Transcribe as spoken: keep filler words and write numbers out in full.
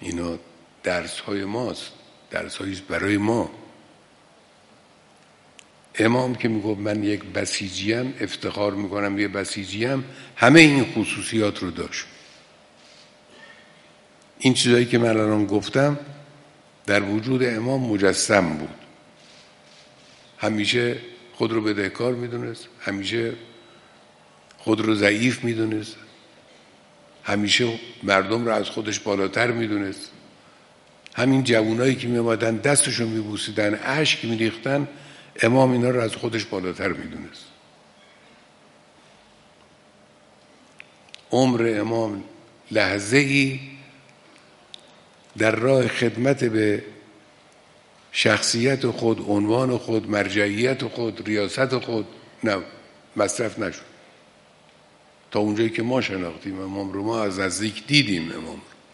اینا درس های ماست، درس هاییست برای ما. امام که میگفت من یک بسیجیم، افتخار میکنم یه بسیجیم، همه این خصوصیات رو داشت. این چیزایی که من الان گفتم در وجود امام مجسم بود. همیشه خود رو بدهکار میدونست، همیشه خود رو ضعیف میدونست، همیشه مردم رو از خودش بالاتر میدونست. همین جوانایی که میامدن دستشون میبوسیدن، اشک میریختن، امام اینا رو از خودش بالاتر میدونست. عمر امام لحظه ای در راه خدمت به شخصیت خود، عنوان خود، مرجعیت خود، ریاست خود نه مصرف نشد. تا اونجایی که ما شناختیم امام رو، ما از نزدیک دیدیم امام رو.